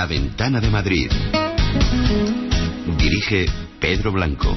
La Ventana de Madrid. Dirige Pedro Blanco.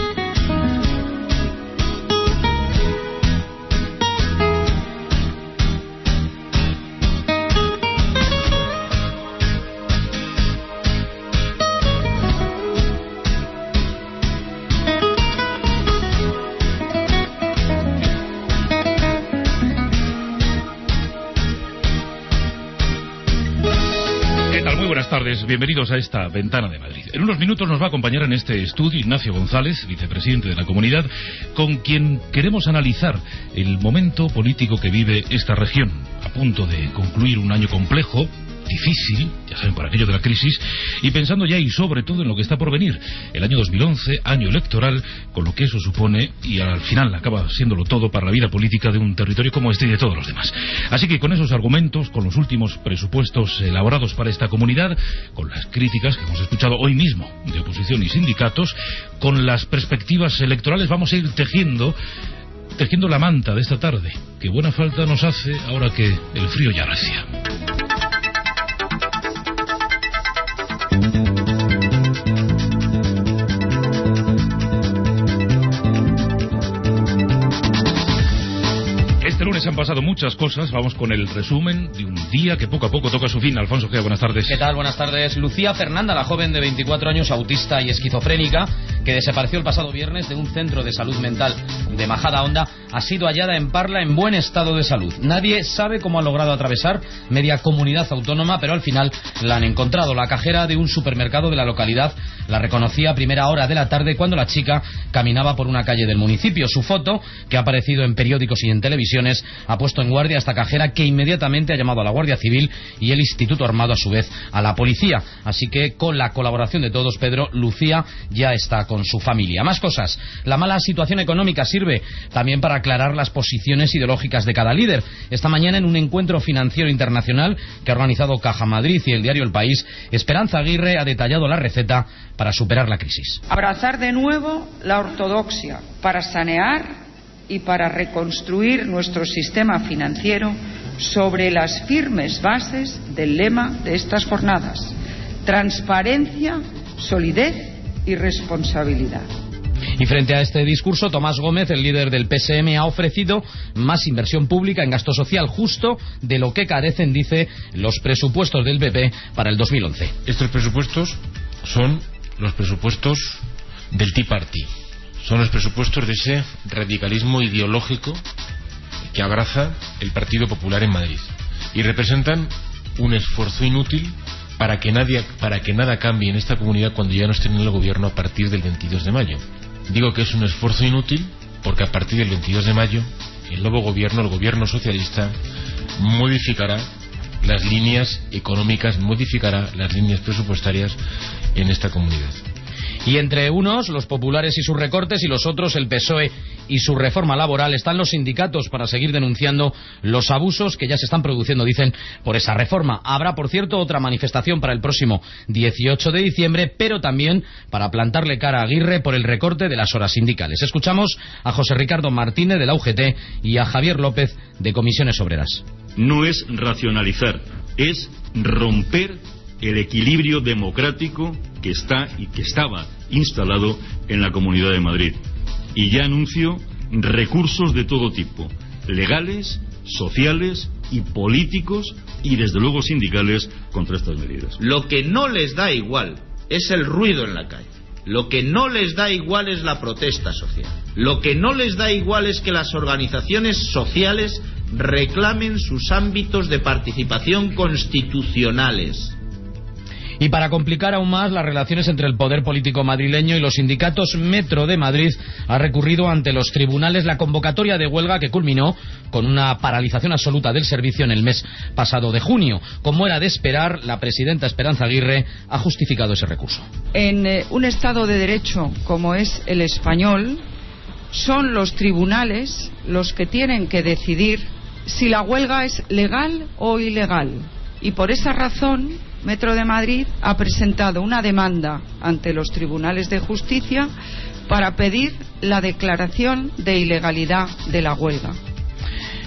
Bienvenidos a esta Ventana de Madrid. En unos minutos nos va a acompañar en este estudio Ignacio González, vicepresidente de la Comunidad, con quien queremos analizar el momento político que vive esta región, a punto de concluir un año complejo, difícil, ya saben, por aquello de la crisis, y pensando ya y sobre todo en lo que está por venir, el año 2011, año electoral, con lo que eso supone, y al final acaba siéndolo todo para la vida política de un territorio como este y de todos los demás. Así que con esos argumentos, con los últimos presupuestos elaborados para esta comunidad, con las críticas que hemos escuchado hoy mismo de oposición y sindicatos, con las perspectivas electorales, vamos a ir tejiendo la manta de esta tarde, que buena falta nos hace ahora que el frío ya arrecia. Este lunes han pasado muchas cosas. Vamos con el resumen de un día que poco a poco toca su fin. Alfonso Gea, buenas tardes. ¿Qué tal? Buenas tardes. Lucía Fernanda, la joven de 24 años, autista y esquizofrénica, que desapareció el pasado viernes de un centro de salud mental de Majadahonda, ha sido hallada en Parla en buen estado de salud. Nadie sabe cómo ha logrado atravesar media comunidad autónoma, pero al final la han encontrado. La cajera de un supermercado de la localidad la reconocía a primera hora de la tarde cuando la chica caminaba por una calle del municipio. Su foto, que ha aparecido en periódicos y en televisiones, ha puesto en guardia a esta cajera, que inmediatamente ha llamado a la Guardia Civil y el Instituto Armado a su vez a la policía. Así que con la colaboración de todos, Pedro, Lucía ya está con su familia. Más cosas. La mala situación económica sirve también para aclarar las posiciones ideológicas de cada líder. Esta mañana, en un encuentro financiero internacional que ha organizado Caja Madrid y el diario El País, Esperanza Aguirre ha detallado la receta para superar la crisis. Abrazar de nuevo la ortodoxia para sanear y para reconstruir nuestro sistema financiero sobre las firmes bases del lema de estas jornadas: transparencia, solidez y responsabilidad. Y frente a este discurso, Tomás Gómez, el líder del PSM, ha ofrecido más inversión pública en gasto social, justo de lo que carecen, dice, los presupuestos del PP para el 2011. Estos presupuestos son los presupuestos del Tea Party. Son los presupuestos de ese radicalismo ideológico que abraza el Partido Popular en Madrid. Y representan un esfuerzo inútil para que nada cambie en esta comunidad cuando ya no estén en el gobierno a partir del 22 de mayo. Digo que es un esfuerzo inútil porque a partir del 22 de mayo el nuevo gobierno, el gobierno socialista, modificará las líneas económicas, modificará las líneas presupuestarias en esta comunidad. Y entre unos, los populares y sus recortes, y los otros, el PSOE y su reforma laboral, están los sindicatos para seguir denunciando los abusos que ya se están produciendo, dicen, por esa reforma. Habrá, por cierto, otra manifestación para el próximo 18 de diciembre, pero también para plantarle cara a Aguirre por el recorte de las horas sindicales. Escuchamos a José Ricardo Martínez de la UGT y a Javier López de Comisiones Obreras. No es racionalizar, es romper el equilibrio democrático que está y que estaba instalado en la Comunidad de Madrid. Y ya anuncio recursos de todo tipo, legales, sociales y políticos, y desde luego sindicales, contra estas medidas. Lo que no les da igual es el ruido en la calle. Lo que no les da igual es la protesta social. Lo que no les da igual es que las organizaciones sociales reclamen sus ámbitos de participación constitucionales. Y para complicar aún más las relaciones entre el poder político madrileño y los sindicatos, Metro de Madrid ha recurrido ante los tribunales la convocatoria de huelga que culminó con una paralización absoluta del servicio en el mes pasado de junio. Como era de esperar, la presidenta Esperanza Aguirre ha justificado ese recurso. En un Estado de Derecho como es el español, son los tribunales los que tienen que decidir si la huelga es legal o ilegal. Y por esa razón, Metro de Madrid ha presentado una demanda ante los tribunales de justicia para pedir la declaración de ilegalidad de la huelga.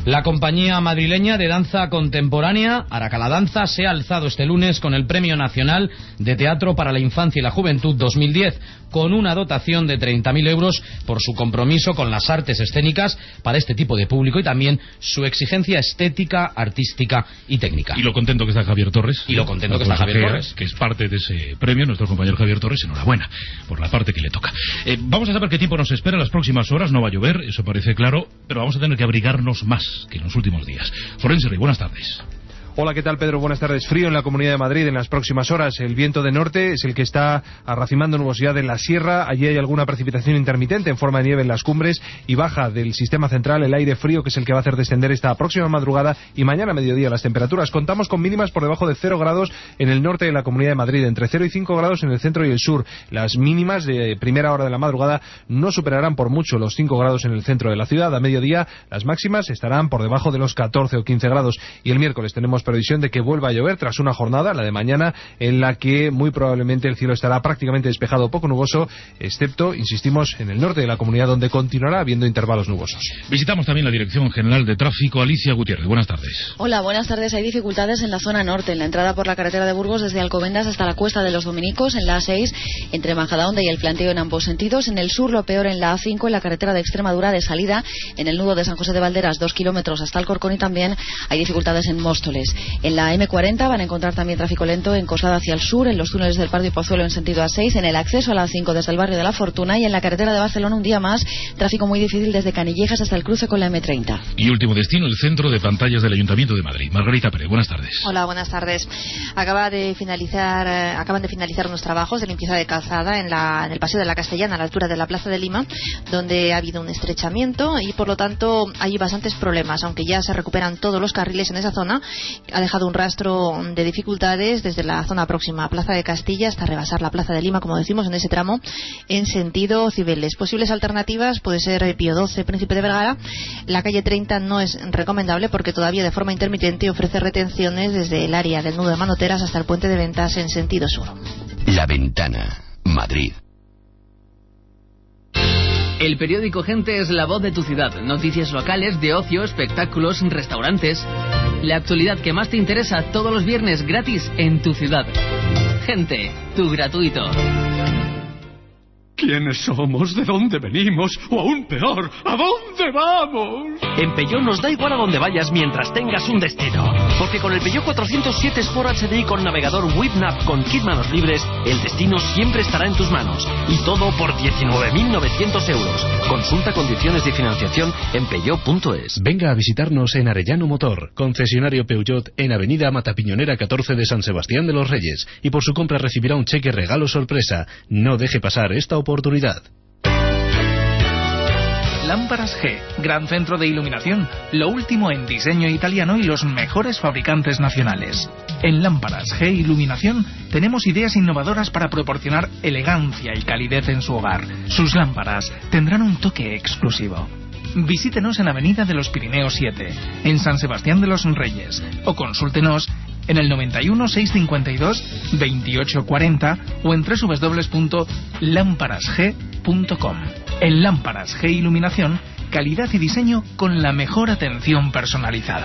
La compañía madrileña de danza contemporánea Aracala Danza se ha alzado este lunes con el Premio Nacional de Teatro para la Infancia y la Juventud 2010, con una dotación de 30.000 euros por su compromiso con las artes escénicas para este tipo de público y también su exigencia estética, artística y técnica. Y lo contento que está Javier Torres. Y lo contento que está Javier Torres. Que es parte de ese premio, nuestro compañero Javier Torres. Enhorabuena por la parte que le toca. Vamos a saber qué tiempo nos espera en las próximas horas. No va a llover, eso parece claro, pero vamos a tener que abrigarnos más que en los últimos días. Florencio Rey, buenas tardes. Hola, ¿qué tal, Pedro? Buenas tardes. Frío en la Comunidad de Madrid en las próximas horas. El viento de norte es el que está arracimando nubosidad en la sierra. Allí hay alguna precipitación intermitente en forma de nieve en las cumbres y baja del sistema central el aire frío, que es el que va a hacer descender esta próxima madrugada y mañana a mediodía las temperaturas. Contamos con mínimas por debajo de 0 grados en el norte de la Comunidad de Madrid, entre 0 y 5 grados en el centro y el sur. Las mínimas de primera hora de la madrugada no superarán por mucho los 5 grados en el centro de la ciudad. A mediodía las máximas estarán por debajo de los 14 o 15 grados. Y el miércoles tenemos previsión de que vuelva a llover tras una jornada, la de mañana, en la que muy probablemente el cielo estará prácticamente despejado, poco nuboso, excepto, insistimos, en el norte de la comunidad, donde continuará habiendo intervalos nubosos. Visitamos también la Dirección General de Tráfico. Alicia Gutiérrez, buenas tardes. Hola, buenas tardes. Hay dificultades en la zona norte, en la entrada por la carretera de Burgos desde Alcobendas hasta la Cuesta de los Dominicos, en la A6, entre Majadahonda y el Planteo en ambos sentidos. En el sur lo peor en la A5, en la carretera de Extremadura de salida, en el nudo de San José de Valderas, 2 kilómetros hasta Alcorcón, y también hay dificultades en Móstoles. En la M40 van a encontrar también tráfico lento en Coslada hacia el sur, en los túneles del Pardo y Pozuelo en sentido A6, en el acceso a la A5 desde el barrio de La Fortuna, y en la carretera de Barcelona un día más, tráfico muy difícil desde Canillejas hasta el cruce con la M30. Y último destino, el centro de pantallas del Ayuntamiento de Madrid. Margarita Pérez, buenas tardes. Hola, buenas tardes. Acaban de finalizar unos trabajos de limpieza de calzada en el Paseo de la Castellana, a la altura de la Plaza de Lima, donde ha habido un estrechamiento y por lo tanto hay bastantes problemas, aunque ya se recuperan todos los carriles en esa zona. Ha dejado un rastro de dificultades desde la zona próxima a Plaza de Castilla hasta rebasar la Plaza de Lima, como decimos, en ese tramo en sentido Cibeles. Posibles alternativas puede ser Pío XII, Príncipe de Vergara. La calle 30 no es recomendable porque todavía de forma intermitente ofrece retenciones desde el área del nudo de Manoteras hasta el puente de Ventas en sentido sur. La Ventana, Madrid. El periódico Gente es la voz de tu ciudad. Noticias locales, de ocio, espectáculos, restaurantes. La actualidad que más te interesa todos los viernes gratis en tu ciudad. Gente, tu gratuito. ¿Quiénes somos? ¿De dónde venimos? O aún peor, ¿a dónde vamos? En Peugeot nos da igual a dónde vayas mientras tengas un destino. Porque con el Peugeot 407 Sport HDI con navegador WebNav con kit manos libres, el destino siempre estará en tus manos. Y todo por 19.900 euros. Consulta condiciones de financiación en peugeot.es. Venga a visitarnos en Arellano Motor, concesionario Peugeot en Avenida Matapiñonera 14 de San Sebastián de los Reyes. Y por su compra recibirá un cheque regalo sorpresa. No deje pasar esta oportunidad. Lámparas G, gran centro de iluminación, lo último en diseño italiano y los mejores fabricantes nacionales. En Lámparas G Iluminación tenemos ideas innovadoras para proporcionar elegancia y calidez en su hogar. Sus lámparas tendrán un toque exclusivo. Visítenos en Avenida de los Pirineos 7, en San Sebastián de los Reyes, o consúltenos en el 91 652 2840 o en www.lamparasg.com. En Lámparas G Iluminación, calidad y diseño con la mejor atención personalizada.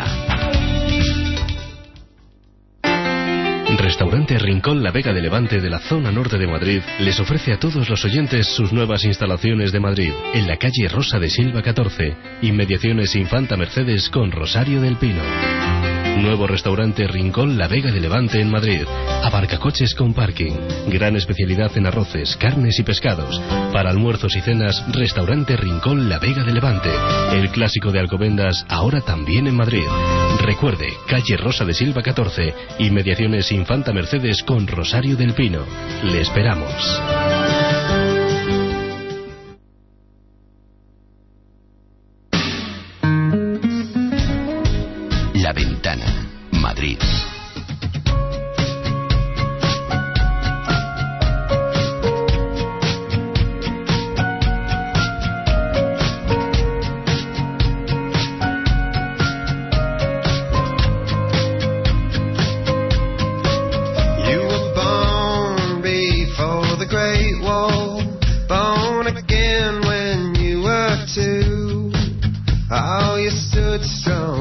Restaurante Rincón La Vega de Levante de la zona norte de Madrid les ofrece a todos los oyentes sus nuevas instalaciones de Madrid, en la calle Rosa de Silva 14, inmediaciones Infanta Mercedes con Rosario del Pino. Nuevo restaurante Rincón La Vega de Levante en Madrid. Aparcacoches con parking. Gran especialidad en arroces, carnes y pescados. Para almuerzos y cenas, restaurante Rincón La Vega de Levante. El clásico de Alcobendas, ahora también en Madrid. Recuerde, calle Rosa de Silva 14, inmediaciones Infanta Mercedes con Rosario del Pino. Le esperamos. La Ventana, Madrid. You were born before the Great Wall, born again when you were 2. Oh, you stood strong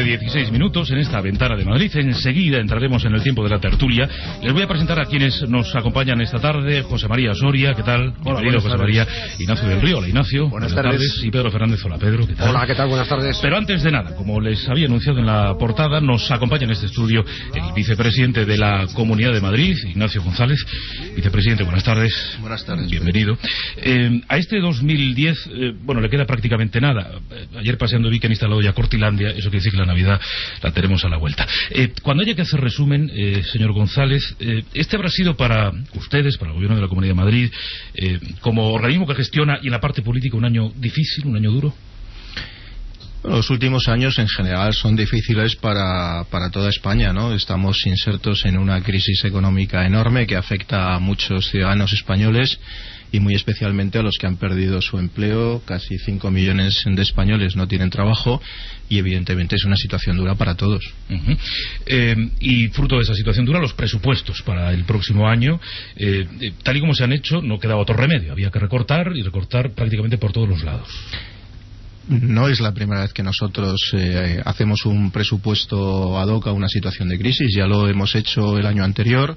16 minutos en esta ventana de Madrid. Enseguida entraremos en el tiempo de la tertulia. Les voy a presentar a quienes nos acompañan esta tarde. José María Soria, ¿qué tal? Hola, bienvenido, José María. Ignacio del Río, hola Ignacio. Buenas tardes. Y Pedro Fernández, hola Pedro, ¿qué tal? Hola, ¿qué tal? Buenas tardes. Pero antes de nada, como les había anunciado en la portada, nos acompaña en este estudio el vicepresidente de la Comunidad de Madrid, Ignacio González. Vicepresidente, buenas tardes. Buenas tardes. Bienvenido. A este 2010, le queda prácticamente nada. Ayer paseando vi que han instalado ya Cortilandia, eso quiere decir que la Navidad la tenemos a la vuelta. Cuando haya que hacer resumen, señor González, este habrá sido para ustedes, para el Gobierno de la Comunidad de Madrid, como organismo que gestiona y en la parte política un año difícil, un año duro. Los últimos años en general son difíciles para toda España, ¿no? Estamos insertos en una crisis económica enorme que afecta a muchos ciudadanos españoles y muy especialmente a los que han perdido su empleo. Casi 5 millones de españoles no tienen trabajo y evidentemente es una situación dura para todos. Y fruto de esa situación dura, los presupuestos para el próximo año, tal y como se han hecho, no quedaba otro remedio. Había que recortar y recortar prácticamente por todos los lados. No es la primera vez que nosotros hacemos un presupuesto ad hoc a una situación de crisis. Ya lo hemos hecho el año anterior,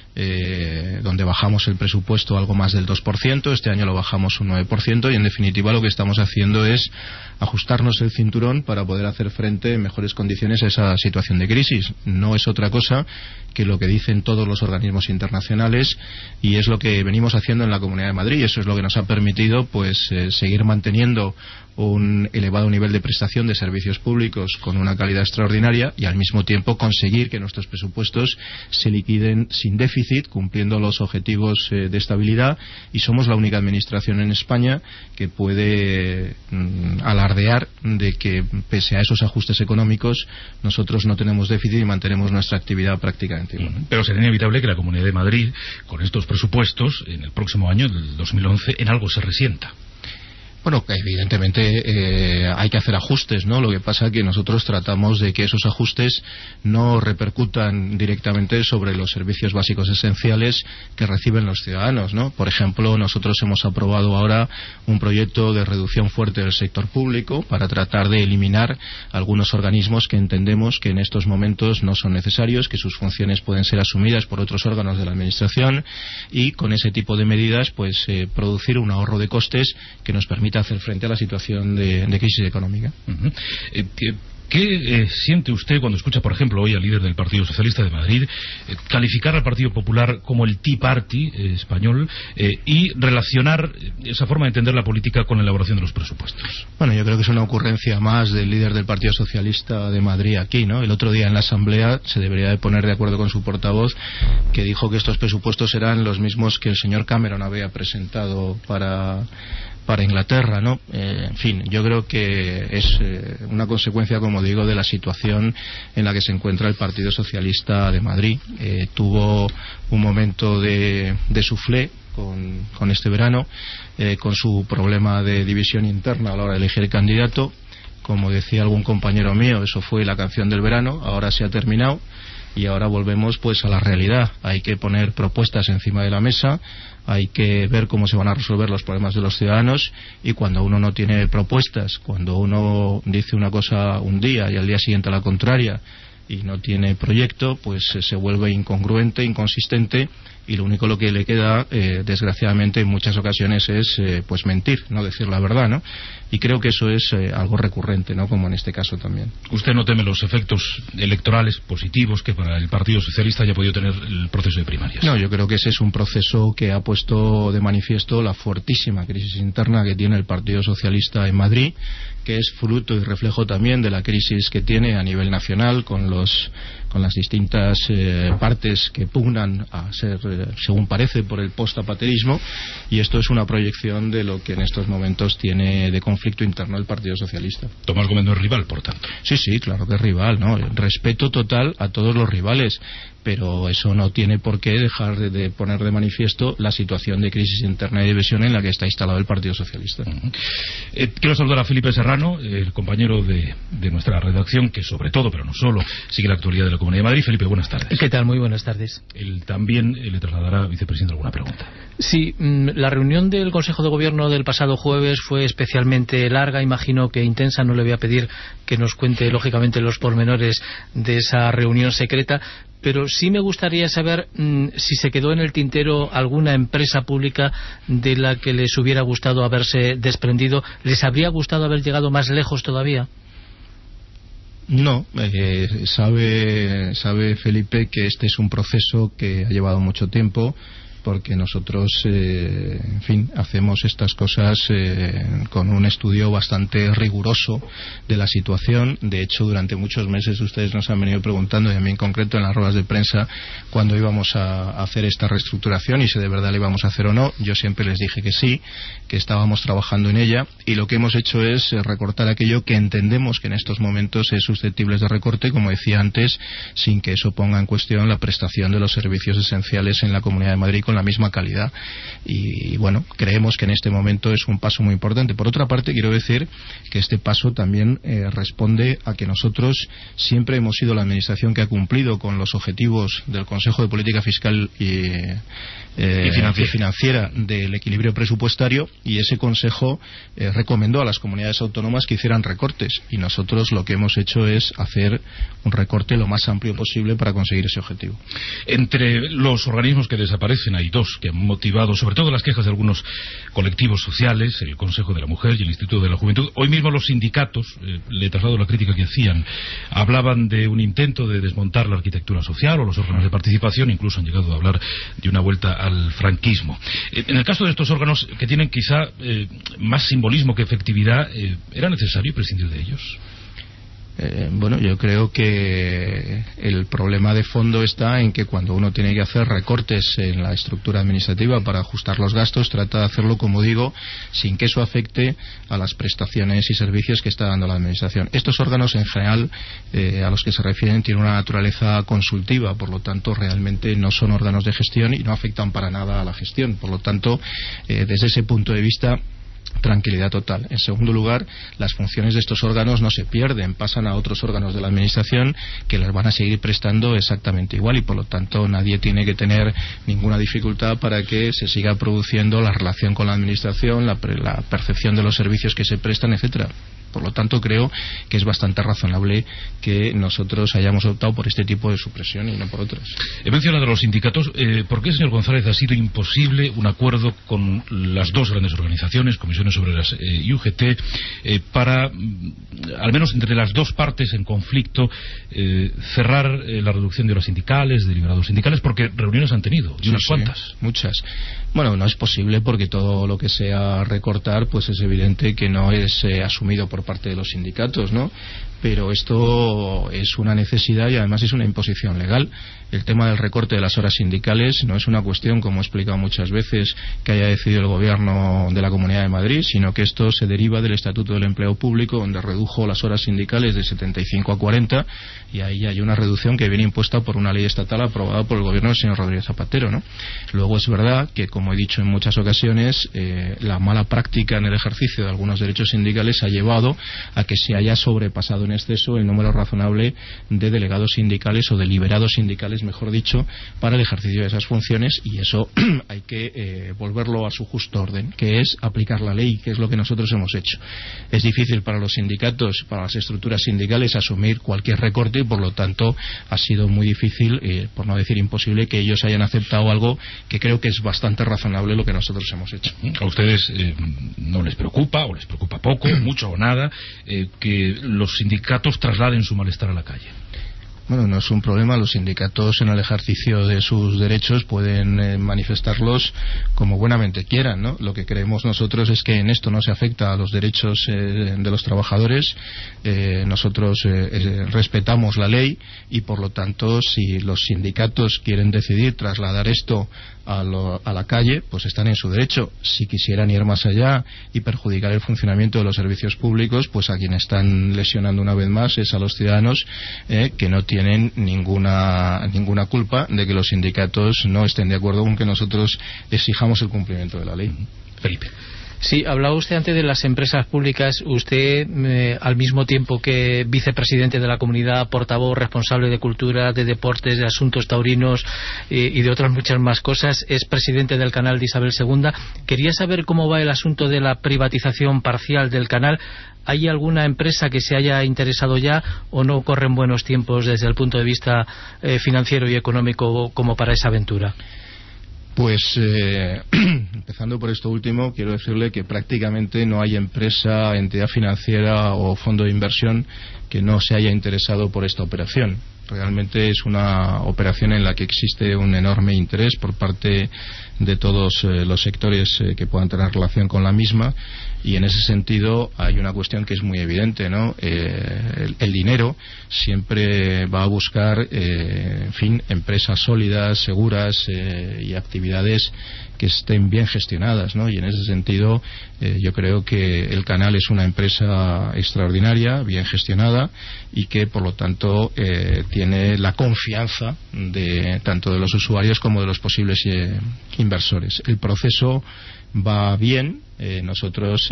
donde bajamos el presupuesto algo más del 2%. Este año lo bajamos un 9% y en definitiva lo que estamos haciendo es ajustarnos el cinturón para poder hacer frente en mejores condiciones a esa situación de crisis. No es otra cosa que lo que dicen todos los organismos internacionales y es lo que venimos haciendo en la Comunidad de Madrid. Eso es lo que nos ha permitido seguir manteniendo un elevado nivel de prestación de servicios públicos con una calidad extraordinaria y al mismo tiempo conseguir que nuestros presupuestos se liquiden sin déficit, cumpliendo los objetivos de estabilidad, y somos la única administración en España que puede alardear de que pese a esos ajustes económicos nosotros no tenemos déficit y mantenemos nuestra actividad prácticamente igual. Pero sería inevitable que la Comunidad de Madrid, con estos presupuestos, en el próximo año, el 2011, en algo se resienta. Bueno, evidentemente hay que hacer ajustes, ¿no? Lo que pasa es que nosotros tratamos de que esos ajustes no repercutan directamente sobre los servicios básicos esenciales que reciben los ciudadanos, ¿no? Por ejemplo, nosotros hemos aprobado ahora un proyecto de reducción fuerte del sector público para tratar de eliminar algunos organismos que entendemos que en estos momentos no son necesarios, que sus funciones pueden ser asumidas por otros órganos de la Administración y con ese tipo de medidas producir un ahorro de costes que nos permita hacer frente a la situación de crisis económica. ¿Qué siente usted cuando escucha, por ejemplo, hoy al líder del Partido Socialista de Madrid calificar al Partido Popular como el Tea Party español y relacionar esa forma de entender la política con la elaboración de los presupuestos? Bueno, yo creo que es una ocurrencia más del líder del Partido Socialista de Madrid aquí, ¿no? El otro día en la Asamblea se debería de poner de acuerdo con su portavoz, que dijo que estos presupuestos eran los mismos que el señor Cameron había presentado para Inglaterra, ¿no? En fin, yo creo que es una consecuencia, como digo, de la situación en la que se encuentra el Partido Socialista de Madrid. Tuvo un momento de soufflé con este verano, con su problema de división interna a la hora de elegir el candidato. Como decía algún compañero mío, eso fue la canción del verano, ahora se ha terminado y ahora volvemos a la realidad. Hay que poner propuestas encima de la mesa, hay que ver cómo se van a resolver los problemas de los ciudadanos, y cuando uno no tiene propuestas, cuando uno dice una cosa un día y al día siguiente la contraria y no tiene proyecto, se vuelve incongruente, inconsistente, y lo único que le queda, desgraciadamente en muchas ocasiones, es mentir, no decir la verdad, ¿no? Y creo que eso es algo recurrente, ¿no? Como en este caso también. ¿Usted no teme los efectos electorales positivos que para el Partido Socialista haya podido tener el proceso de primarias? No, yo creo que ese es un proceso que ha puesto de manifiesto la fortísima crisis interna que tiene el Partido Socialista en Madrid, que es fruto y reflejo también de la crisis que tiene a nivel nacional con las distintas partes que pugnan a ser, según parece, por el post-zapaterismo, y esto es una proyección de lo que en estos momentos tiene de conflicto interno el Partido Socialista. Tomás Gómez no es rival, por tanto. Sí, claro que es rival, ¿no? Respeto total a todos los rivales, pero eso no tiene por qué dejar de poner de manifiesto la situación de crisis interna y división en la que está instalado el Partido Socialista. Quiero saludar a Felipe Serrano, el compañero de nuestra redacción, que sobre todo, pero no solo, sigue la actualidad de la Comunidad de Madrid. Felipe, buenas tardes. ¿Qué tal? Muy buenas tardes. Él también le trasladará, vicepresidente, alguna pregunta. Sí, la reunión del Consejo de Gobierno del pasado jueves fue especialmente larga, imagino que intensa. No le voy a pedir que nos cuente lógicamente los pormenores de esa reunión secreta, pero sí me gustaría saber si se quedó en el tintero alguna empresa pública de la que les hubiera gustado haberse desprendido. ¿Les habría gustado haber llegado más lejos todavía? No, sabe Felipe que este es un proceso que ha llevado mucho tiempo, porque nosotros, en fin, hacemos estas cosas con un estudio bastante riguroso de la situación. De hecho, durante muchos meses ustedes nos han venido preguntando, y a mí en concreto en las ruedas de prensa, cuándo íbamos a hacer esta reestructuración y si de verdad la íbamos a hacer o no. Yo siempre les dije que sí, que estábamos trabajando en ella, y lo que hemos hecho es recortar aquello que entendemos que en estos momentos es susceptible de recorte, como decía antes, sin que eso ponga en cuestión la prestación de los servicios esenciales en la Comunidad de Madrid con la misma calidad. Y bueno, creemos que en este momento es un paso muy importante. Por otra parte, quiero decir que este paso también responde a que nosotros siempre hemos sido la administración que ha cumplido con los objetivos del Consejo de Política Fiscal y financiera del equilibrio presupuestario, y ese Consejo recomendó a las comunidades autónomas que hicieran recortes, y nosotros lo que hemos hecho es hacer un recorte lo más amplio posible para conseguir ese objetivo. Entre los organismos que desaparecen hay dos que han motivado sobre todo las quejas de algunos colectivos sociales, el Consejo de la Mujer y el Instituto de la Juventud. Hoy mismo los sindicatos, le traslado la crítica que hacían, hablaban de un intento de desmontar la arquitectura social o los órganos de participación, incluso han llegado a hablar de una vuelta al franquismo. En el caso de estos órganos que tienen quizá más simbolismo que efectividad, ¿era necesario prescindir de ellos? Bueno, yo creo que el problema de fondo está en que cuando uno tiene que hacer recortes en la estructura administrativa para ajustar los gastos, trata de hacerlo, como digo, sin que eso afecte a las prestaciones y servicios que está dando la administración. Estos órganos, en general, a los que se refieren, tienen una naturaleza consultiva, por lo tanto, realmente no son órganos de gestión y no afectan para nada a la gestión. Por lo tanto, desde ese punto de vista, tranquilidad total. En segundo lugar, las funciones de estos órganos no se pierden, pasan a otros órganos de la administración que las van a seguir prestando exactamente igual, y por lo tanto nadie tiene que tener ninguna dificultad para que se siga produciendo la relación con la administración, la percepción de los servicios que se prestan, etcétera. Por lo tanto, creo que es bastante razonable que nosotros hayamos optado por este tipo de supresión y no por otras. He mencionado a los sindicatos. ¿Por qué, señor González, ha sido imposible un acuerdo con las dos grandes organizaciones, Comisiones Obreras y UGT, para, al menos entre las dos partes en conflicto, cerrar la reducción de horas sindicales, de liberados sindicales? Porque reuniones han tenido, y unas cuantas. Muchas. Bueno, no es posible porque todo lo que sea recortar, pues es evidente que no es asumido por parte de los sindicatos, ¿no? Pero esto es una necesidad y además es una imposición legal. El tema del recorte de las horas sindicales no es una cuestión, como he explicado muchas veces, que haya decidido el Gobierno de la Comunidad de Madrid, sino que esto se deriva del Estatuto del Empleo Público, donde redujo las horas sindicales de 75 a 40, y ahí hay una reducción que viene impuesta por una ley estatal aprobada por el Gobierno del señor Rodríguez Zapatero, ¿no? Luego es verdad que, como he dicho en muchas ocasiones, la mala práctica en el ejercicio de algunos derechos sindicales ha llevado a que se haya sobrepasado en exceso el número razonable de delegados sindicales o de liberados sindicales, mejor dicho, para el ejercicio de esas funciones, y eso hay que volverlo a su justo orden, que es aplicar la ley, que es lo que nosotros hemos hecho. Es difícil para los sindicatos, para las estructuras sindicales, asumir cualquier recorte, y por lo tanto ha sido muy difícil, por no decir imposible, que ellos hayan aceptado algo que creo que es bastante razonable lo que nosotros hemos hecho. ¿A ustedes no les preocupa, o les preocupa poco, mucho o nada, que los sindicatos trasladen su malestar a la calle? Bueno, no es un problema. Los sindicatos, en el ejercicio de sus derechos, pueden manifestarlos como buenamente quieran, ¿no? Lo que creemos nosotros es que en esto no se afecta a los derechos de los trabajadores. Nosotros respetamos la ley, y por lo tanto, si los sindicatos quieren decidir trasladar esto a la calle, pues están en su derecho. Si quisieran ir más allá y perjudicar el funcionamiento de los servicios públicos, pues a quien están lesionando una vez más es a los ciudadanos, que no tienen ninguna culpa de que los sindicatos no estén de acuerdo con que nosotros exijamos el cumplimiento de la ley. Felipe. Sí, hablaba usted antes de las empresas públicas. Usted, al mismo tiempo que vicepresidente de la comunidad, portavoz, responsable de cultura, de deportes, de asuntos taurinos y de otras muchas más cosas, es presidente del canal de Isabel II. Quería saber cómo va el asunto de la privatización parcial del canal. ¿Hay alguna empresa que se haya interesado ya o no corren buenos tiempos desde el punto de vista financiero y económico como para esa aventura? Pues empezando por esto último, quiero decirle que prácticamente no hay empresa, entidad financiera o fondo de inversión que no se haya interesado por esta operación. Realmente es una operación en la que existe un enorme interés por parte de todos los sectores que puedan tener relación con la misma, y en ese sentido hay una cuestión que es muy evidente, ¿no? El dinero siempre va a buscar, en fin, empresas sólidas, seguras y actividades que estén bien gestionadas, ¿no? Y en ese sentido yo creo que el canal es una empresa extraordinaria, bien gestionada, y que por lo tanto tiene la confianza de tanto de los usuarios como de los posibles inversores. El proceso va bien. Nosotros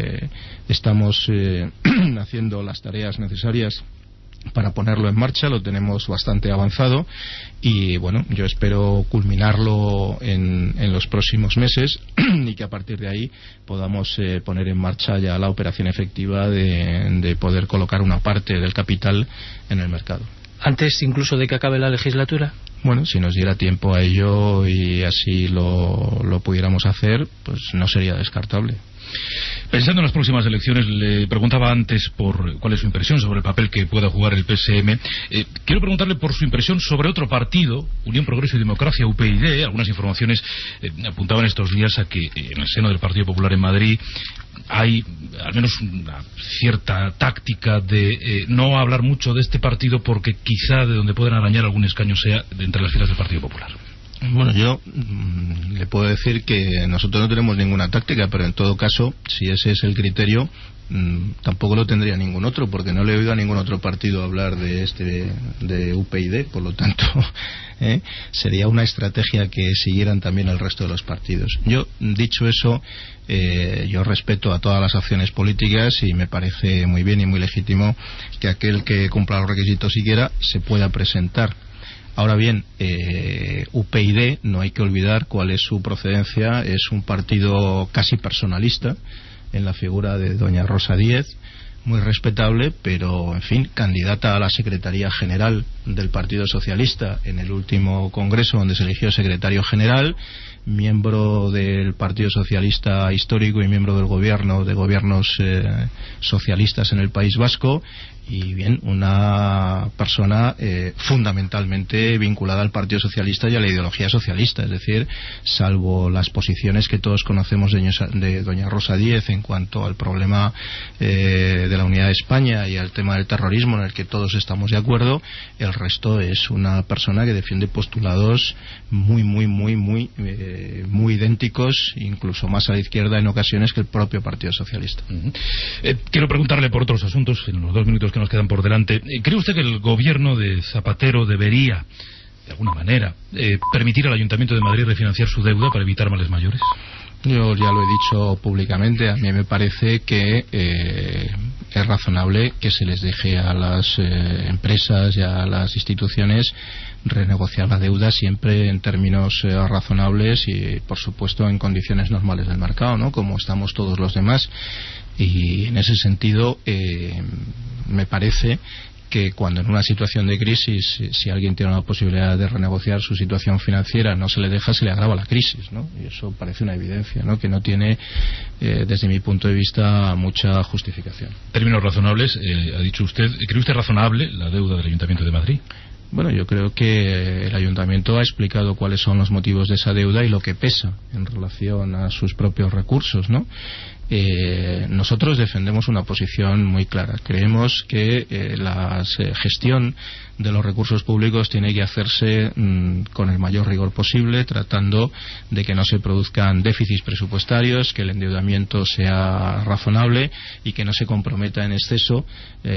estamos haciendo las tareas necesarias para ponerlo en marcha, lo tenemos bastante avanzado y bueno, yo espero culminarlo en los próximos meses y que a partir de ahí podamos poner en marcha ya la operación efectiva de poder colocar una parte del capital en el mercado. ¿Antes incluso de que acabe la legislatura? Bueno, si nos diera tiempo a ello y así lo pudiéramos hacer, pues no sería descartable. Pensando en las próximas elecciones, le preguntaba antes por cuál es su impresión sobre el papel que pueda jugar el PSM. Quiero preguntarle por su impresión sobre otro partido, Unión Progreso y Democracia, UPyD. Algunas informaciones apuntaban estos días a que en el seno del Partido Popular en Madrid hay al menos una cierta táctica de no hablar mucho de este partido porque quizá de donde puedan arañar algún escaño sea de entre las filas del Partido Popular. Bueno, yo le puedo decir que nosotros no tenemos ninguna táctica, pero en todo caso, si ese es el criterio, tampoco lo tendría ningún otro, porque no le he oído a ningún otro partido hablar de UPyD, por lo tanto sería una estrategia que siguieran también el resto de los partidos. Yo, dicho eso, yo respeto a todas las acciones políticas y me parece muy bien y muy legítimo que aquel que cumpla los requisitos siquiera se pueda presentar. Ahora bien, UPyD, no hay que olvidar cuál es su procedencia, es un partido casi personalista en la figura de doña Rosa Díez, muy respetable, pero en fin, candidata a la Secretaría General del Partido Socialista en el último congreso donde se eligió secretario general, miembro del Partido Socialista histórico y miembro del gobierno, de gobiernos socialistas en el País Vasco, y bien, una persona fundamentalmente vinculada al Partido Socialista y a la ideología socialista, es decir, salvo las posiciones que todos conocemos de doña Rosa Díez en cuanto al problema de la unidad de España y al tema del terrorismo, en el que todos estamos de acuerdo, el resto es una persona que defiende postulados muy idénticos, incluso más a la izquierda en ocasiones que el propio Partido Socialista. Quiero preguntarle por otros asuntos en los 2 minutos que nos quedan por delante. ¿Cree usted que el gobierno de Zapatero debería, de alguna manera, permitir al Ayuntamiento de Madrid refinanciar su deuda para evitar males mayores? Yo ya lo he dicho públicamente. A mí me parece que es razonable que se les deje a las empresas y a las instituciones renegociar la deuda siempre en términos razonables y, por supuesto, en condiciones normales del mercado, ¿no? Como estamos todos los demás. Y en ese sentido me parece que cuando en una situación de crisis, si alguien tiene la posibilidad de renegociar su situación financiera, no se le deja, se le agrava la crisis, ¿no? Y eso parece una evidencia, ¿no? Que no tiene, desde mi punto de vista, mucha justificación. Términos razonables, ha dicho usted. ¿Cree usted razonable la deuda del Ayuntamiento de Madrid? Bueno, yo creo que el Ayuntamiento ha explicado cuáles son los motivos de esa deuda y lo que pesa en relación a sus propios recursos, ¿no? nosotros defendemos una posición muy clara. Creemos que la gestión de los recursos públicos tiene que hacerse con el mayor rigor posible, tratando de que no se produzcan déficits presupuestarios, que el endeudamiento sea razonable y que no se comprometa en exceso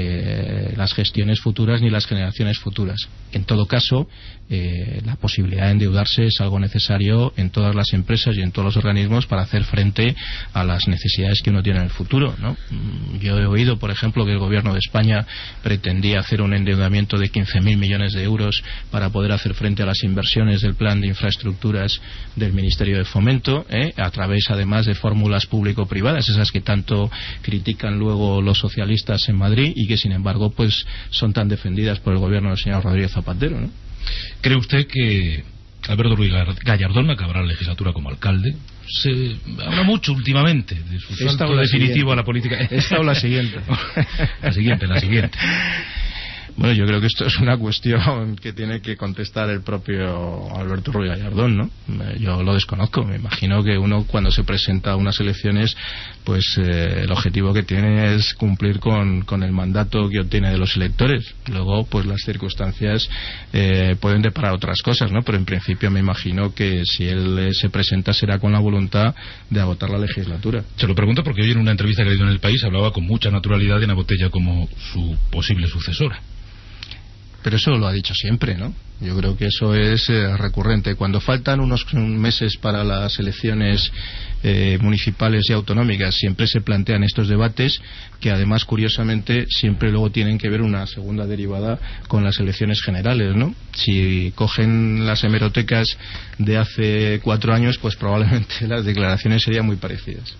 las gestiones futuras ni las generaciones futuras. En todo caso, la posibilidad de endeudarse es algo necesario en todas las empresas y en todos los organismos para hacer frente a las necesidades que uno tiene en el futuro, ¿no? Yo he oído, por ejemplo, que el Gobierno de España pretendía hacer un endeudamiento de 15.000 millones de euros para poder hacer frente a las inversiones del plan de infraestructuras del Ministerio de Fomento, a través además de fórmulas público-privadas, esas que tanto critican luego los socialistas en Madrid y que sin embargo pues son tan defendidas por el gobierno del señor Rodríguez Zapatero, ¿no? ¿Cree usted que Alberto Ruiz Gallardón acabará la legislatura como alcalde? Se habla mucho últimamente de su salto definitivo a la política. Esta o la siguiente. La siguiente. Bueno, yo creo que esto es una cuestión que tiene que contestar el propio Alberto Ruiz Gallardón, ¿no? Yo lo desconozco. Me imagino que uno, cuando se presenta a unas elecciones, pues el objetivo que tiene es cumplir con el mandato que obtiene de los electores. Luego, pues las circunstancias pueden deparar otras cosas, ¿no? Pero en principio me imagino que si él se presenta será con la voluntad de agotar la legislatura. Se lo pregunto porque hoy en una entrevista que le dio en El País hablaba con mucha naturalidad de Ana Botella como su posible sucesora. Pero eso lo ha dicho siempre, ¿no? Yo creo que eso es recurrente. Cuando faltan unos meses para las elecciones municipales y autonómicas, siempre se plantean estos debates que además, curiosamente, siempre luego tienen que ver una segunda derivada con las elecciones generales, ¿no? Si cogen las hemerotecas de hace 4 años, pues probablemente las declaraciones serían muy parecidas.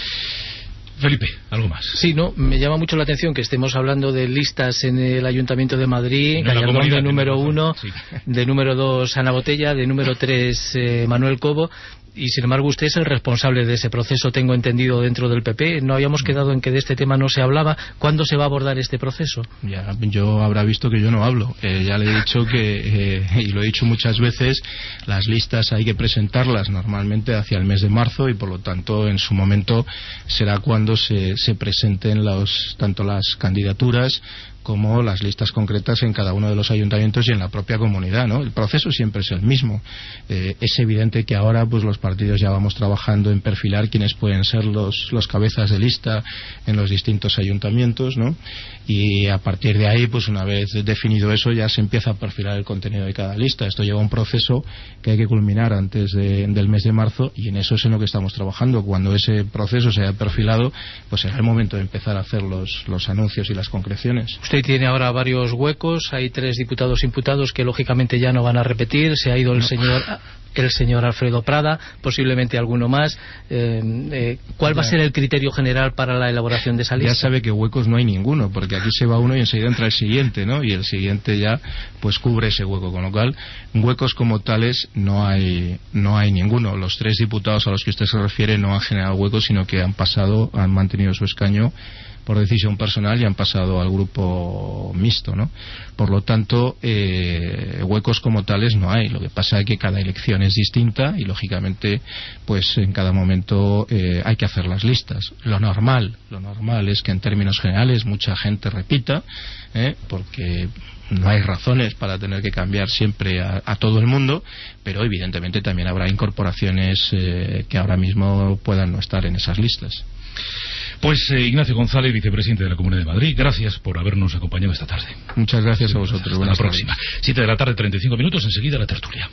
Felipe, ¿algo más? Sí, no, me llama mucho la atención que estemos hablando de listas en el Ayuntamiento de Madrid, Gallardón de número 1, sí. De número 2 Ana Botella, de número 3 Manuel Cobo, y sin embargo usted es el responsable de ese proceso, tengo entendido, dentro del PP. No habíamos quedado en que de este tema no se hablaba. ¿Cuándo se va a abordar este proceso? Ya, yo habrá visto que yo no hablo. Ya le he dicho que, y lo he dicho muchas veces, las listas hay que presentarlas normalmente hacia el mes de marzo y por lo tanto en su momento será cuando se presenten tanto las candidaturas como las listas concretas en cada uno de los ayuntamientos y en la propia comunidad, ¿no? El proceso siempre es el mismo. Es evidente que ahora pues los partidos ya vamos trabajando en perfilar quiénes pueden ser los cabezas de lista en los distintos ayuntamientos, ¿no? Y a partir de ahí, pues una vez definido eso, ya se empieza a perfilar el contenido de cada lista. Esto lleva un proceso que hay que culminar antes del mes de marzo y en eso es en lo que estamos trabajando. Cuando ese proceso se haya perfilado, pues será el momento de empezar a hacer los anuncios y las concreciones. Usted tiene ahora varios huecos, hay 3 diputados imputados que lógicamente ya no van a repetir, se ha ido el señor Alfredo Prada, posiblemente alguno más. ¿Cuál va a ser el criterio general para la elaboración de esa lista? Ya sabe que huecos no hay ninguno, porque aquí se va uno y enseguida entra el siguiente, ¿no? Y el siguiente ya pues cubre ese hueco, con lo cual huecos como tales no hay ninguno. Los 3 diputados a los que usted se refiere no han generado huecos, sino que han mantenido su escaño por decisión personal y han pasado al grupo mixto, ¿no? Por lo tanto, huecos como tales no hay. Lo que pasa es que cada elección es distinta y lógicamente pues en cada momento hay que hacer las listas. Lo normal es que en términos generales mucha gente repita, porque no hay razones para tener que cambiar siempre a todo el mundo, pero evidentemente también habrá incorporaciones que ahora mismo puedan no estar en esas listas. Pues Ignacio González, vicepresidente de la Comunidad de Madrid, gracias por habernos acompañado esta tarde. Muchas gracias a vosotros. Hasta la próxima. 7 de la tarde, 35 minutos, enseguida la tertulia.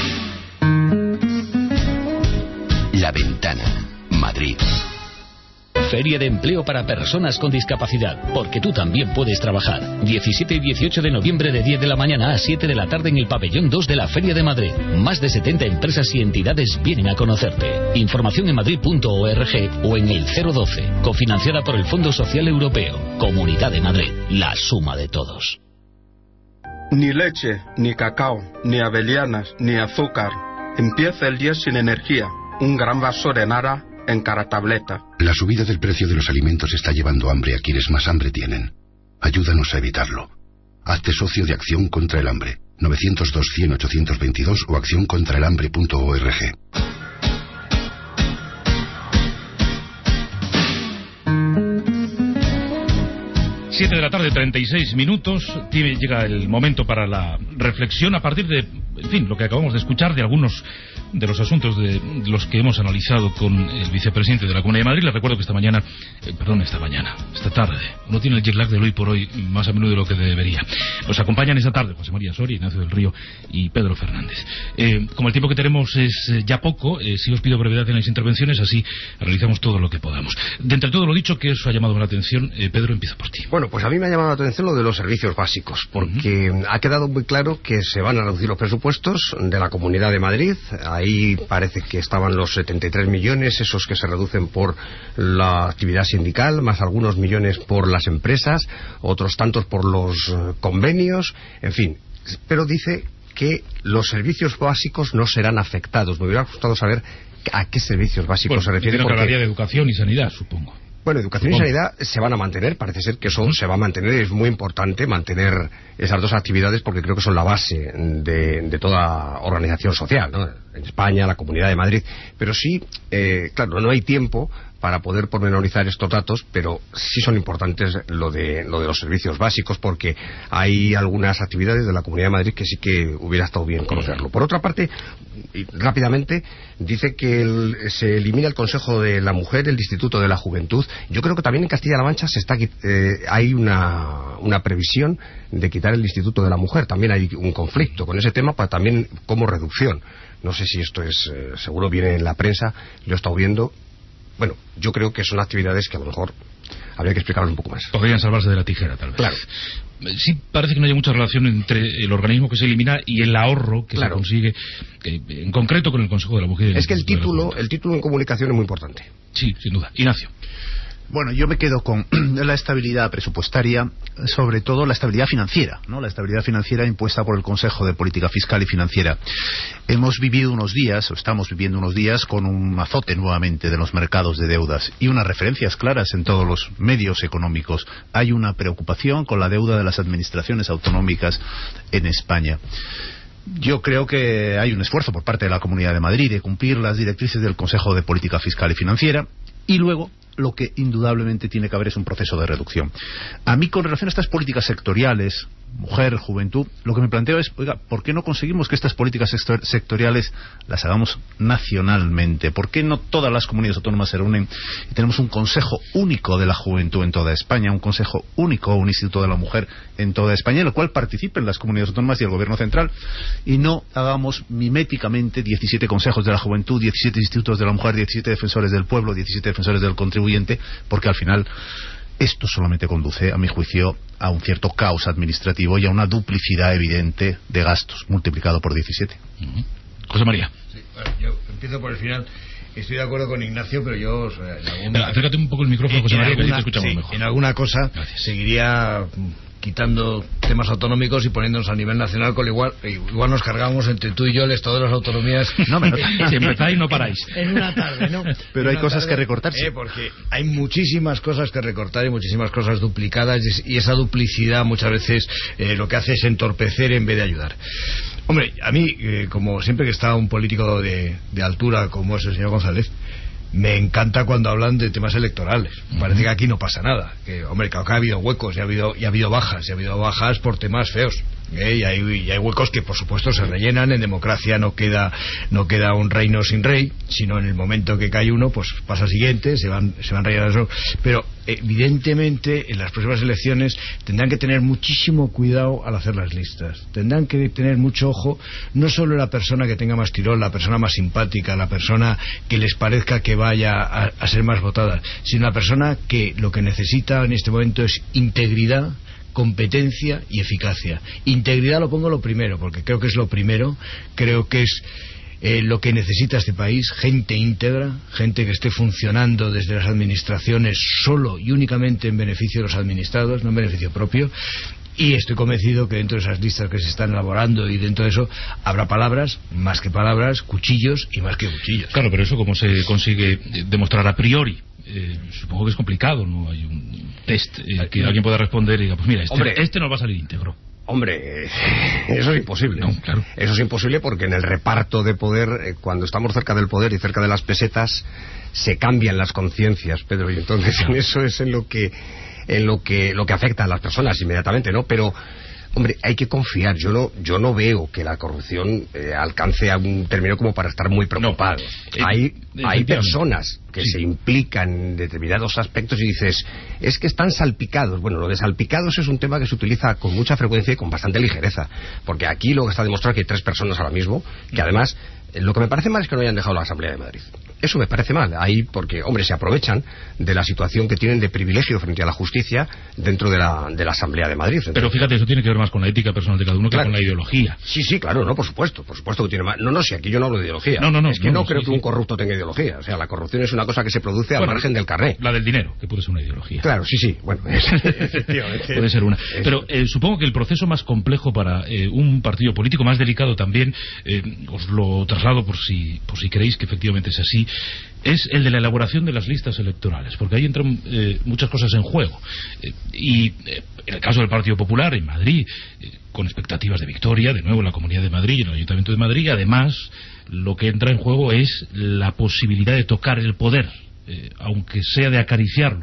La Ventana, Madrid. Feria de empleo para personas con discapacidad, porque tú también puedes trabajar. 17 y 18 de noviembre de 10 de la mañana a 7 de la tarde en el pabellón 2 de la Feria de Madrid. Más de 70 empresas y entidades vienen a conocerte. Información en madrid.org o en el 012, cofinanciada por el Fondo Social Europeo. Comunidad de Madrid, la suma de todos. Ni leche, ni cacao, ni avellanas, ni azúcar. Empieza el día sin energía. Un gran vaso de nada en cada tableta. La subida del precio de los alimentos está llevando hambre a quienes más hambre tienen. Ayúdanos a evitarlo. Hazte socio de Acción contra el Hambre. 902-100-822 o accioncontraelhambre.org. 7 de la tarde, 36 minutos. Llega el momento para la reflexión a partir de, en fin, lo que acabamos de escuchar, de algunos de los asuntos de los que hemos analizado con el vicepresidente de la Comunidad de Madrid. Les recuerdo que esta tarde, uno tiene el jet lag del hoy por hoy más a menudo de lo que debería. Nos acompañan esta tarde José María Soria, Ignacio del Río y Pedro Fernández. Como el tiempo que tenemos es ya poco, sí os pido brevedad en las intervenciones, así realizamos todo lo que podamos. De entre todo lo dicho, ¿qué os ha llamado la atención? Pedro, empiezo por ti. Bueno, pues a mí me ha llamado la atención lo de los servicios básicos, porque ha quedado muy claro que se van a reducir los presupuestos de la Comunidad de Madrid. Ahí parece que estaban los 73 millones, esos que se reducen por la actividad sindical, más algunos millones por las empresas, otros tantos por los convenios, en fin. Pero dice que los servicios básicos no serán afectados. Me hubiera gustado saber a qué servicios básicos se refiere. Porque hablaría de educación y sanidad, supongo. Bueno, educación y sanidad se van a mantener, parece ser que eso se va a mantener, y es muy importante mantener esas dos actividades porque creo que son la base de toda organización social, ¿no? En España, la Comunidad de Madrid, pero sí, claro, no hay tiempo para poder pormenorizar estos datos, pero sí son importantes lo de los servicios básicos, porque hay algunas actividades de la Comunidad de Madrid que sí que hubiera estado bien conocerlo. Por otra parte, y rápidamente, dice que se elimina el Consejo de la Mujer, el Instituto de la Juventud. Yo creo que también en Castilla-La Mancha hay una previsión de quitar el Instituto de la Mujer. También hay un conflicto con ese tema, también como reducción. No sé si esto es, seguro viene en la prensa, lo he estado viendo. Bueno, yo creo que son actividades que a lo mejor habría que explicarlo un poco más. Podrían salvarse de la tijera, tal vez. Claro. Sí, parece que no hay mucha relación entre el organismo que se elimina y el ahorro que se consigue, en concreto con el Consejo de la Mujer. Es que el título en comunicación es muy importante. Sí, sin duda. Ignacio. Bueno, yo me quedo con la estabilidad presupuestaria, sobre todo la estabilidad financiera, ¿no? La estabilidad financiera impuesta por el Consejo de Política Fiscal y Financiera. Estamos viviendo unos días con un azote nuevamente de los mercados de deudas y unas referencias claras en todos los medios económicos. Hay una preocupación con la deuda de las administraciones autonómicas en España. Yo creo que hay un esfuerzo por parte de la Comunidad de Madrid de cumplir las directrices del Consejo de Política Fiscal y Financiera, y luego lo que indudablemente tiene que haber es un proceso de reducción. A mí, con relación a estas políticas sectoriales, mujer, juventud, lo que me planteo es, oiga, ¿por qué no conseguimos que estas políticas sectoriales las hagamos nacionalmente? ¿Por qué no todas las comunidades autónomas se reúnen y tenemos un consejo único de la juventud en toda España, un consejo único, un instituto de la mujer en toda España, en el cual participen las comunidades autónomas y el gobierno central, y no hagamos miméticamente 17 consejos de la juventud, 17 institutos de la mujer, 17 defensores del pueblo, 17 defensores del contribuyente, porque al final esto solamente conduce, a mi juicio, a un cierto caos administrativo y a una duplicidad evidente de gastos, multiplicado por 17. José María. Sí, bueno, yo empiezo por el final. Estoy de acuerdo con Ignacio, pero yo... acércate un poco el micrófono, José María, que así te escuchamos mejor. En alguna cosa seguiría quitando temas autonómicos y poniéndonos a nivel nacional, con igual nos cargamos entre tú y yo el estado de las autonomías. Si empezáis no paráis. En una tarde, ¿no? Pero hay cosas que recortarse. Porque hay muchísimas cosas que recortar y muchísimas cosas duplicadas, y esa duplicidad muchas veces lo que hace es entorpecer en vez de ayudar. Hombre, a mí, como siempre que está un político de altura como es el señor González, me encanta cuando hablan de temas electorales. Parece que aquí no pasa nada. Que, hombre, que acá ha habido huecos y ha habido bajas por temas feos. Y hay huecos que, por supuesto, se rellenan. En democracia no queda un reino sin rey, sino en el momento que cae uno, pues pasa al siguiente, se van rellenando. Pero evidentemente en las próximas elecciones tendrán que tener muchísimo cuidado al hacer las listas. Tendrán que tener mucho ojo, no solo la persona que tenga más tirón, la persona más simpática, la persona que les parezca que vaya a ser más votada, sino la persona que lo que necesita en este momento es integridad, competencia y eficacia. Integridad lo pongo lo primero, porque creo que es lo primero, creo que es lo que necesita este país, gente íntegra, gente que esté funcionando desde las administraciones solo y únicamente en beneficio de los administrados, no en beneficio propio. Y estoy convencido que dentro de esas listas que se están elaborando y dentro de eso habrá palabras, más que palabras, cuchillos y más que cuchillos. Claro, pero eso ¿cómo se consigue demostrar a priori? Supongo que es complicado, no hay un test que alguien pueda responder y diga, pues mira, este no va a salir íntegro. Hombre, eso es imposible. No, claro. Eso es imposible porque en el reparto de poder, cuando estamos cerca del poder y cerca de las pesetas, se cambian las conciencias, Pedro, y entonces en eso es en lo que lo que afecta a las personas inmediatamente, ¿no? Pero hombre, hay que confiar. Yo no veo que la corrupción alcance a un término como para estar muy preocupados. Hay personas que se implican en determinados aspectos y dices, es que están salpicados. Bueno, lo de salpicados es un tema que se utiliza con mucha frecuencia y con bastante ligereza, porque aquí lo que está demostrado es que hay 3 personas ahora mismo que además, lo que me parece mal es que no hayan dejado la Asamblea de Madrid. Eso me parece mal, ahí porque, hombre, se aprovechan de la situación que tienen de privilegio frente a la justicia dentro de la Asamblea de Madrid. Entonces, pero fíjate, eso tiene que ver más con la ética personal de cada uno que con la ideología. Sí, claro, no, por supuesto que tiene más. No, si aquí yo no hablo de ideología. No, es que no creo que un corrupto tenga ideología. O sea, la corrupción es una cosa que se produce al margen del carné. La del dinero, que puede ser una ideología. Claro, sí, bueno, efectivamente. Puede ser una. Pero supongo que el proceso más complejo para un partido político, más delicado también, os lo traslado por si creéis que efectivamente es así, es el de la elaboración de las listas electorales, porque ahí entran muchas cosas en juego. Y en el caso del Partido Popular, en Madrid, con expectativas de victoria, de nuevo en la Comunidad de Madrid y en el Ayuntamiento de Madrid, además, lo que entra en juego es la posibilidad de tocar el poder, aunque sea de acariciarlo,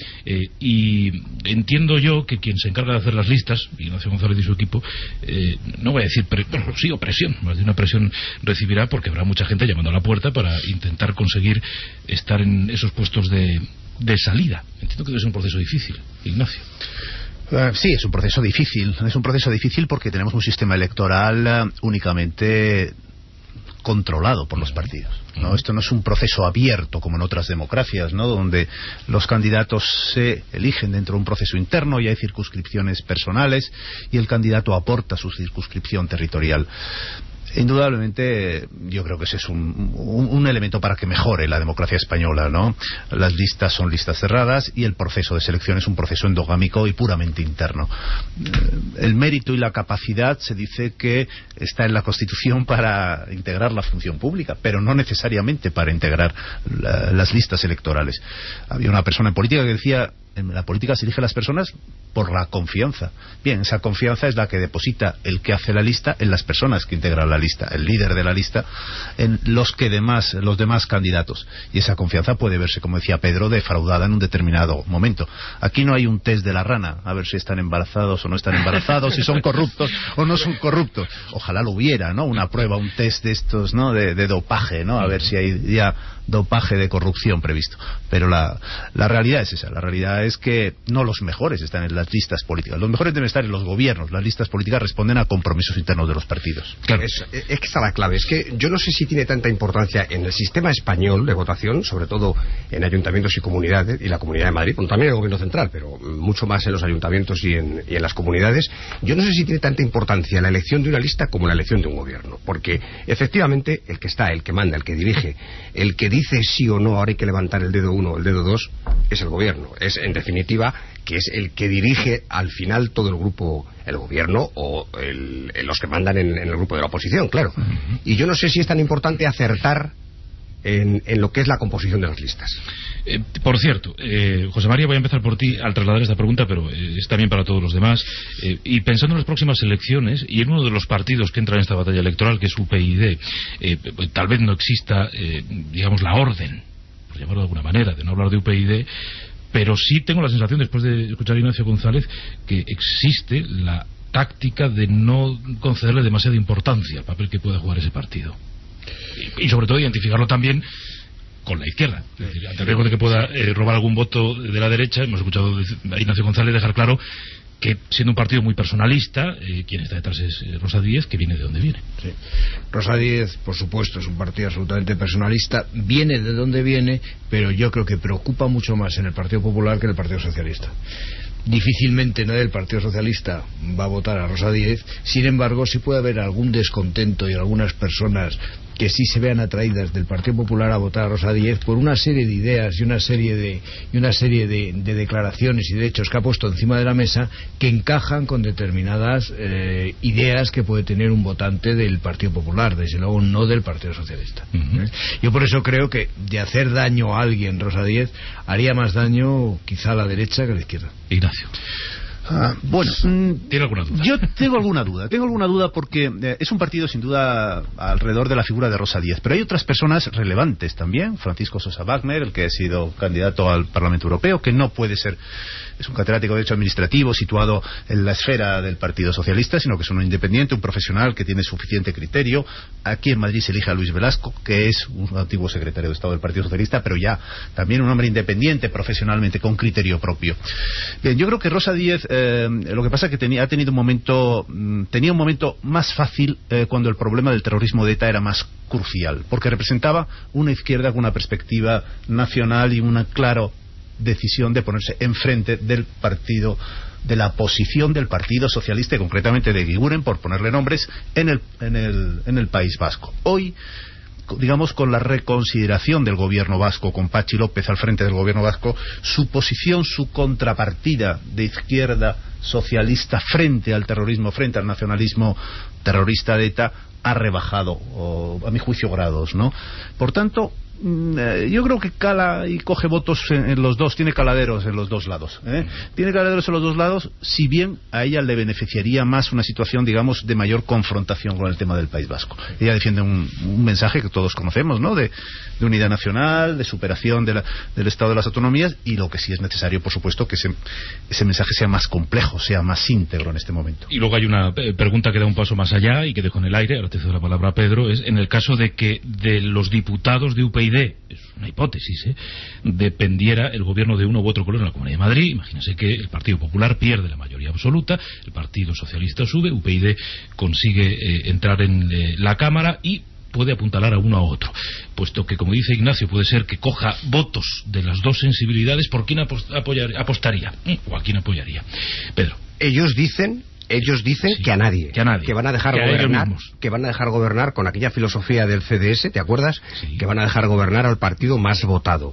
y entiendo yo que quien se encarga de hacer las listas, Ignacio González y su equipo, no voy a decir opresión, más de una presión recibirá, porque habrá mucha gente llamando a la puerta para intentar conseguir estar en esos puestos de salida. Entiendo que debe ser un proceso difícil, Ignacio. Sí, es un proceso difícil porque tenemos un sistema electoral únicamente controlado por los partidos, ¿no? Esto no es un proceso abierto como en otras democracias, ¿no? Donde los candidatos se eligen dentro de un proceso interno y hay circunscripciones personales y el candidato aporta su circunscripción territorial. Indudablemente yo creo que ese es un elemento para que mejore la democracia española, ¿no? Las listas son listas cerradas y el proceso de selección es un proceso endogámico y puramente interno. El mérito y la capacidad se dice que está en la Constitución para integrar la función pública, pero no necesariamente para integrar las listas electorales. Había una persona en política que decía: en la política se eligen las personas por la confianza. Bien, esa confianza es la que deposita el que hace la lista en las personas que integran la lista, el líder de la lista, en los demás candidatos. Y esa confianza puede verse, como decía Pedro, defraudada en un determinado momento. Aquí no hay un test de la rana, a ver si están embarazados o no están embarazados, si son corruptos o no son corruptos. Ojalá lo hubiera, ¿no? Una prueba, un test de estos, ¿no? De dopaje, ¿no? A ver si hay ya dopaje de corrupción previsto. Pero la realidad es esa. La realidad es que no los mejores están en las listas políticas. Los mejores deben estar en los gobiernos. Las listas políticas responden a compromisos internos de los partidos. Claro. Es que está la clave. Es que yo no sé si tiene tanta importancia en el sistema español de votación, sobre todo en ayuntamientos y comunidades, y la Comunidad de Madrid, bueno, también en el Gobierno Central, pero mucho más en los ayuntamientos y en las comunidades. Yo no sé si tiene tanta importancia la elección de una lista como la elección de un gobierno, porque efectivamente el que está, el que manda, el que dirige, el que dice sí o no, ahora hay que levantar el dedo 1 o el dedo 2, es el gobierno. Es, en definitiva, que es el que dirige al final todo el grupo, el gobierno o los que mandan en el grupo de la oposición, claro. Y yo no sé si es tan importante acertar en lo que es la composición de las listas. Por cierto, José María, voy a empezar por ti al trasladar esta pregunta, pero es también para todos los demás. Y pensando en las próximas elecciones y en uno de los partidos que entra en esta batalla electoral, que es UPyD, tal vez no exista, digamos, la orden, por llamarlo de alguna manera, de no hablar de UPyD, pero sí tengo la sensación, después de escuchar a Ignacio González, que existe la táctica de no concederle demasiada importancia al papel que pueda jugar ese partido. Y sobre todo identificarlo también con la izquierda. Es decir, ante el riesgo de que pueda robar algún voto de la derecha, hemos escuchado a Ignacio González dejar claro que, siendo un partido muy personalista, quien está detrás es Rosa Díez, que viene de donde viene. Sí. Rosa Díez, por supuesto, es un partido absolutamente personalista, viene de donde viene, pero yo creo que preocupa mucho más en el Partido Popular que en el Partido Socialista. Difícilmente nadie del Partido Socialista va a votar a Rosa Díez, sin embargo sí puede haber algún descontento y algunas personas que sí se vean atraídas del Partido Popular a votar a Rosa Díez por una serie de ideas y una serie de declaraciones y de hechos que ha puesto encima de la mesa, que encajan con determinadas ideas que puede tener un votante del Partido Popular, desde luego no del Partido Socialista. Yo por eso creo que de hacer daño a alguien Rosa Díez haría más daño quizá a la derecha que a la izquierda. Ignacio. Bueno, ¿tiene alguna duda? Yo tengo alguna duda porque es un partido sin duda alrededor de la figura de Rosa Díez, pero hay otras personas relevantes también. Francisco Sosa Wagner, el que ha sido candidato al Parlamento Europeo, que no puede ser, es un catedrático de Derecho Administrativo situado en la esfera del Partido Socialista, sino que es un independiente, un profesional que tiene suficiente criterio. Aquí en Madrid se elige a Luis Velasco, que es un antiguo secretario de Estado del Partido Socialista, pero ya también un hombre independiente profesionalmente, con criterio propio. Bien, yo creo que Rosa Díez, lo que pasa es que tenía un momento más fácil cuando el problema del terrorismo de ETA era más crucial, porque representaba una izquierda con una perspectiva nacional y una clara decisión de ponerse enfrente del partido, de la posición del Partido Socialista y concretamente de Eguiguren, por ponerle nombres, en el País Vasco. Hoy, digamos, con la reconsideración del gobierno vasco, con Patxi López al frente del gobierno vasco, su posición, su contrapartida de izquierda socialista frente al terrorismo, frente al nacionalismo terrorista de ETA, ha rebajado, a mi juicio, grados, ¿no? Por tanto, yo creo que cala y coge votos en los dos, tiene caladeros en los dos lados, tiene caladeros en los dos lados, si bien a ella le beneficiaría más una situación, digamos, de mayor confrontación con el tema del País Vasco. Ella defiende un mensaje que todos conocemos, ¿no?, de unidad nacional, de superación del Estado de las autonomías, y lo que sí es necesario, por supuesto, que ese mensaje sea más complejo, sea más íntegro en este momento. Y luego hay una pregunta que da un paso más allá y que dejo en el aire, ahora te cedo la palabra a Pedro, es en el caso de que de los diputados de UPyD, es una hipótesis, dependiera el gobierno de uno u otro color en la Comunidad de Madrid. Imagínense que el Partido Popular pierde la mayoría absoluta, el Partido Socialista sube, UPyD consigue entrar en la Cámara y puede apuntalar a uno a otro, puesto que, como dice Ignacio, puede ser que coja votos de las dos sensibilidades. ¿Por quién apostaría? ¿O a quién apoyaría? Pedro. Ellos dicen que a nadie, que van a dejar gobernar con aquella filosofía del CDS, ¿te acuerdas? Sí. Que van a dejar gobernar al partido más votado.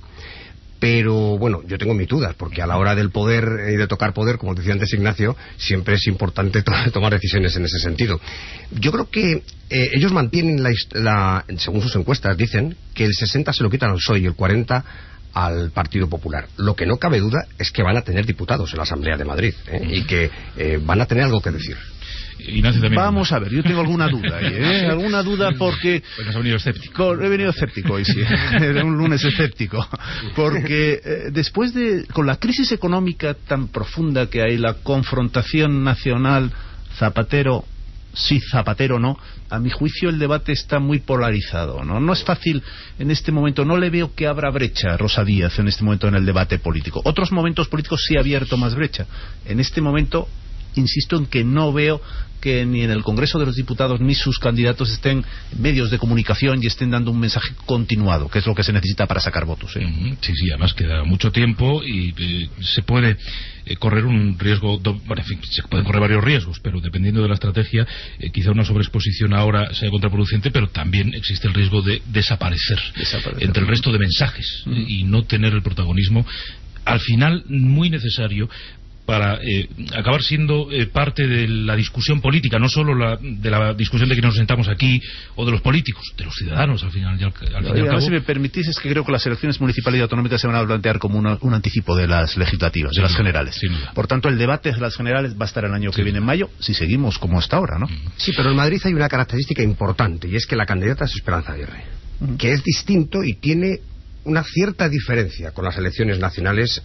Pero bueno, yo tengo mis dudas, porque a la hora del poder y de tocar poder, como decía antes Ignacio, siempre es importante tomar decisiones en ese sentido. Yo creo que ellos mantienen según sus encuestas, dicen que el 60 se lo quitan al PSOE y el 40 al Partido Popular. Lo que no cabe duda es que van a tener diputados en la Asamblea de Madrid, y que van a tener algo que decir. Ignacio también. Vamos a ver, yo tengo alguna duda ahí, alguna duda porque... Pues has venido escéptico. He venido escéptico hoy, sí. Era un lunes escéptico. Porque después con la crisis económica tan profunda que hay, la confrontación nacional, Zapatero sí, Zapatero no, a mi juicio el debate está muy polarizado, no es fácil en este momento, no le veo que abra brecha Rosa Díez en este momento en el debate político. Otros momentos políticos sí ha abierto más brecha. En este momento insisto en que no veo que ni en el Congreso de los Diputados ni sus candidatos estén en medios de comunicación y estén dando un mensaje continuado, que es lo que se necesita para sacar votos. Sí, además queda mucho tiempo y se puede correr un riesgo, bueno, en fin, se pueden correr varios riesgos, pero dependiendo de la estrategia, quizá una sobreexposición ahora sea contraproducente, pero también existe el riesgo de desaparecer entre el resto de mensajes y no tener el protagonismo, al final muy necesario para acabar siendo parte de la discusión política, no solo de la discusión de que nos sentamos aquí o de los políticos, de los ciudadanos al final y al cabo. Si me permitís, es que creo que las elecciones municipales y autonómicas se van a plantear como un anticipo de las legislativas, de las generales. Por tanto, el debate de las generales va a estar el año que viene en mayo, si seguimos como hasta ahora, ¿no? Sí, pero en Madrid hay una característica importante, y es que la candidata es Esperanza Aguirre, que es distinto y tiene una cierta diferencia con las elecciones nacionales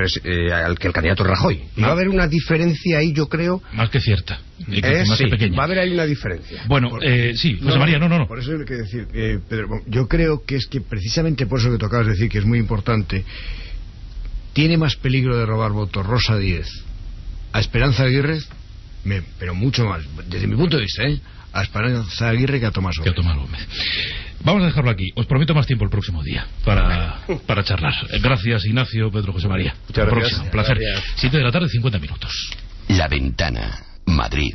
al que el candidato Rajoy. Y va a haber una diferencia ahí, yo creo... Más que cierta. Más que pequeña. Va a haber ahí una diferencia. Bueno, sí, José María, no. Por eso hay que decir, Pedro, yo creo que es que precisamente por eso que tocabas decir que es muy importante, tiene más peligro de robar votos Rosa Díez a Esperanza Aguirre, pero mucho más, desde mi punto de vista, a Esperanza Aguirre que a Tomás Gómez. Vamos a dejarlo aquí. Os prometo más tiempo el próximo día para charlar. Gracias, Ignacio, Pedro, José María. Muchas gracias. Un placer. 7 de la tarde, 50 minutos. La Ventana, Madrid.